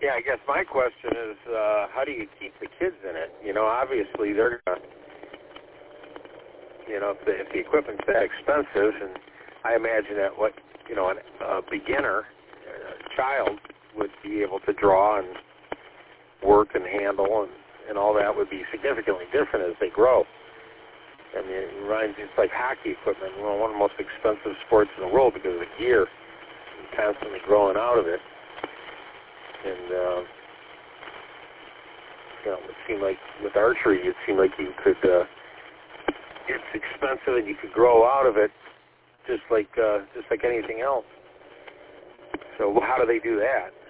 Yeah, I guess my question is, how do you keep the kids in it? You know, obviously they're going to, you know, if the equipment's that expensive, and I imagine that a beginner child would be able to draw and work and handle and all that would be significantly different as they grow. I mean, it reminds me, it's like hockey equipment, one of the most expensive sports in the world because of the gear, and constantly growing out of it. And, it seemed like with archery, it seemed like you could, it's expensive and you could grow out of it just like anything else. So how do they do that?